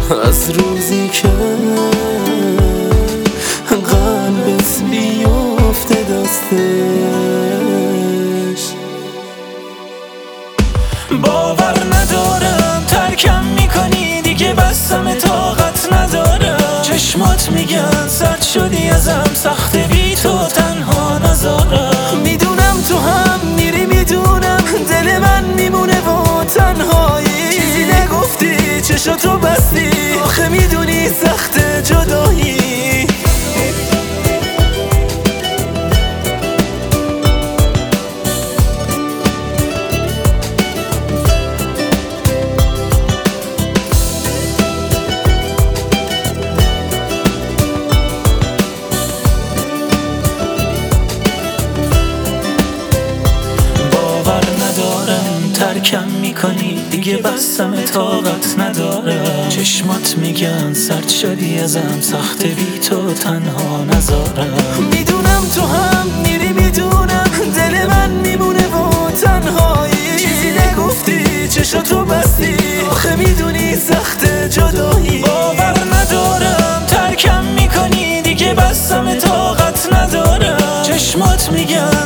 از روزی که قلبت بیفته دستش. باور ندارم ترکم میکنی دیگه، بستم طاقت ندارم. چشمات میگن سرد شدی ازم، سخت بی تو تنها نذارم. میدونم تو هم میری، میدونم دل من میمونه و تنهایی. چیزی نگفتی چشاتو بستی، آخه میدونی سخت جدایی. ترکم میکنی دیگه، بستم طاقت ندارم. چشمات میگن سرد شدی ازم، سخت بی تو تنها نذارم. میدونم تو هم میری، میدونم دل من میمونه و تنهایی. چیزی نگفتی چشاتو بستی، آخه میدونی سخت جدایی. باور ندارم ترکم میکنی دیگه، بستم طاقت ندارم. چشمات میگن